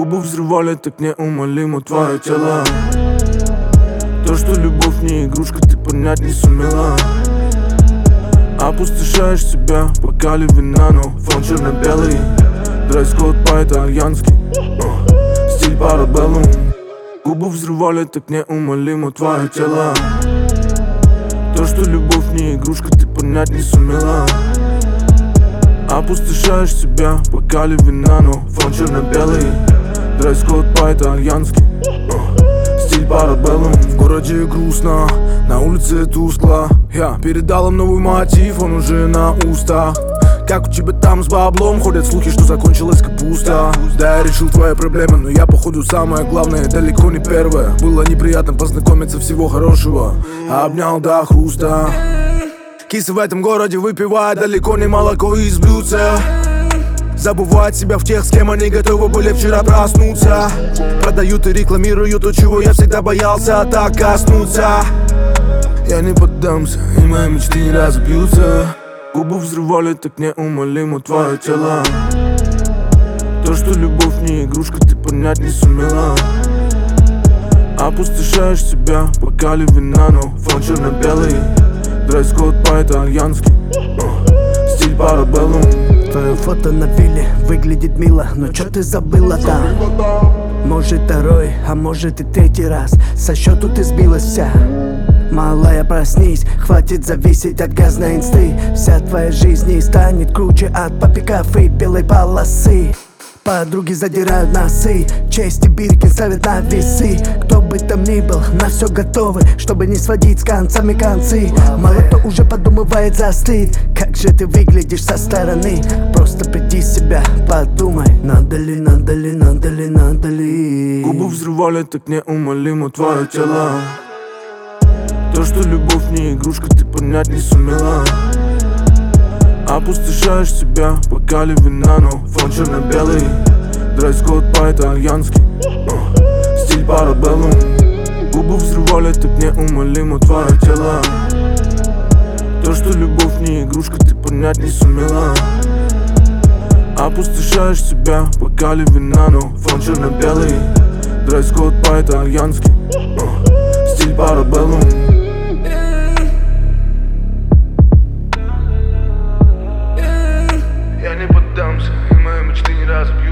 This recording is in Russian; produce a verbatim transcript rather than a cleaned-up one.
Губы взрывали так неумолимо твое тело. То, что любовь не игрушка, ты понять не сумела. Опустошаешь себя, в бокале вина, но фон черно-белый. Дресс-код по-итальянски, стиль парабеллум. Губы взрывали так неумолимо твое тело. То, что любовь не игрушка, ты понять не сумела. Опустошаешь себя, в бокале вина, но фон черно-белый. Дресс-код по-итальянски, стиль парабеллум. В городе грустно, на улице тускло. Я передал им новый мотив, он уже на устах. Как у тебя там с баблом? Ходят слухи, что закончилась капуста. Да, я решил твои проблемы, но я походу самое главное, далеко не первое. Было неприятно познакомиться, всего хорошего. Обнял до хруста. Кисы в этом городе выпивают далеко не молоко из блюдца. Забывают себя в тех, с кем они готовы были вчера проснуться. Продают и рекламируют то, чего я всегда боялся так коснуться. Я не поддамся, и мои мечты не разобьются. Губы взрывали так неумолимо твое тело. То, что любовь не игрушка, ты понять не сумела. Опустошаешь себя, в бокале вина, но фон черно-белый. Дресс-код по-итальянски, стиль парабеллум. Твое фото на вилле выглядит мило, но чё ты забыла там? Может второй, а может и третий раз. Со счету ты сбилась вся. Малая, проснись, хватит зависеть от газной инсты. Вся твоя жизнь не станет круче от папиков и белой полосы. Подруги задирают носы, честь и Биркин ставят на весы. Кто бы там ни был, на все готовы, чтобы не сводить с концами концы. Мало кто уже подумывает застыть. Как же ты выглядишь со стороны? Просто приди в себя, подумай. Надо ли, надо ли, надо ли, надо ли. Губы взрывали так неумолимо твое тело. То, что любовь не игрушка, ты понять не сумела. Опустошаешь себя, в бокале вина, но фон черно-белый. Дресс-код по-итальянски, стиль парабеллум. Губы взрывали так неумолимо твое тело. То, что любовь не игрушка, ты понять не сумела. Опустошаешь себя, в бокале вина, но фон черно-белый. Дресс-код по-итальянски, стиль парабеллум. Я не поддамся, и мои мечты не разобьют.